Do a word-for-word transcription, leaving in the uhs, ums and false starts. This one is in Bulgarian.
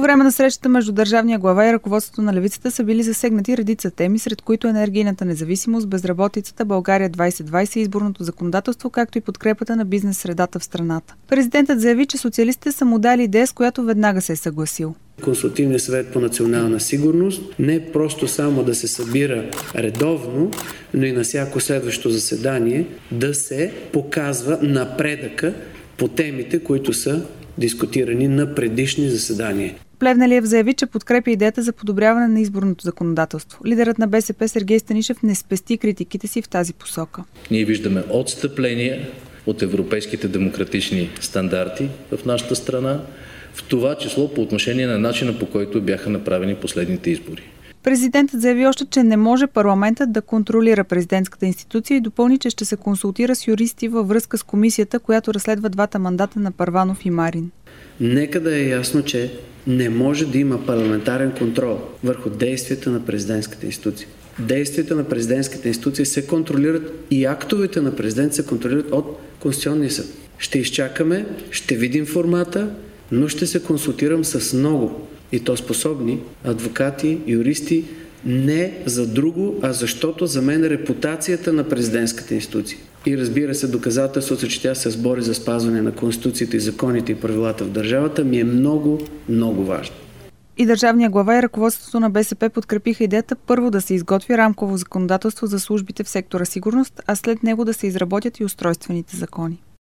време на срещата между държавния глава и ръководството на левицата са били засегнати редица теми, сред които енергийната независимост, безработицата, България двайсет двайсет, изборното законодателство, както и подкрепата на бизнес средата в страната. Президентът заяви, че социалистите са му дали идея, с която веднага се е съгласил. Консултативният съвет по национална сигурност не просто само да се събира редовно, но и на всяко следващо заседание да се показва напредъка по темите, които са дискутирани на предишни заседания. Плевнелиев заяви, че подкрепя идеята за подобряване на изборното законодателство. Лидерът на БСП Сергей Станишев не спести критиките си в тази посока. Ние виждаме отстъпления от европейските демократични стандарти в нашата страна, в това число по отношение на начина, по който бяха направени последните избори. Президентът заяви още, че не може парламентът да контролира президентската институция и допълни, че ще се консултира с юристи във връзка с комисията, която разследва двата мандата на Първанов и Марин. Нека да е ясно, че не може да има парламентарен контрол върху действията на президентската институция. Действията на президентската институция се контролират и актовете на президент се контролират от Конституционния съд. Ще изчакаме, ще видим формата, но ще се консултирам с много, и то способни адвокати, юристи, не за друго, а защото за мен репутацията на президентската институция. И разбира се, доказателството, че тя се сбори за спазване на Конституцията и законите и правилата в държавата, ми е много, много важно. И държавния глава и ръководството на БСП подкрепиха идеята първо да се изготви рамково законодателство за службите в сектора сигурност, а след него да се изработят и устройствените закони.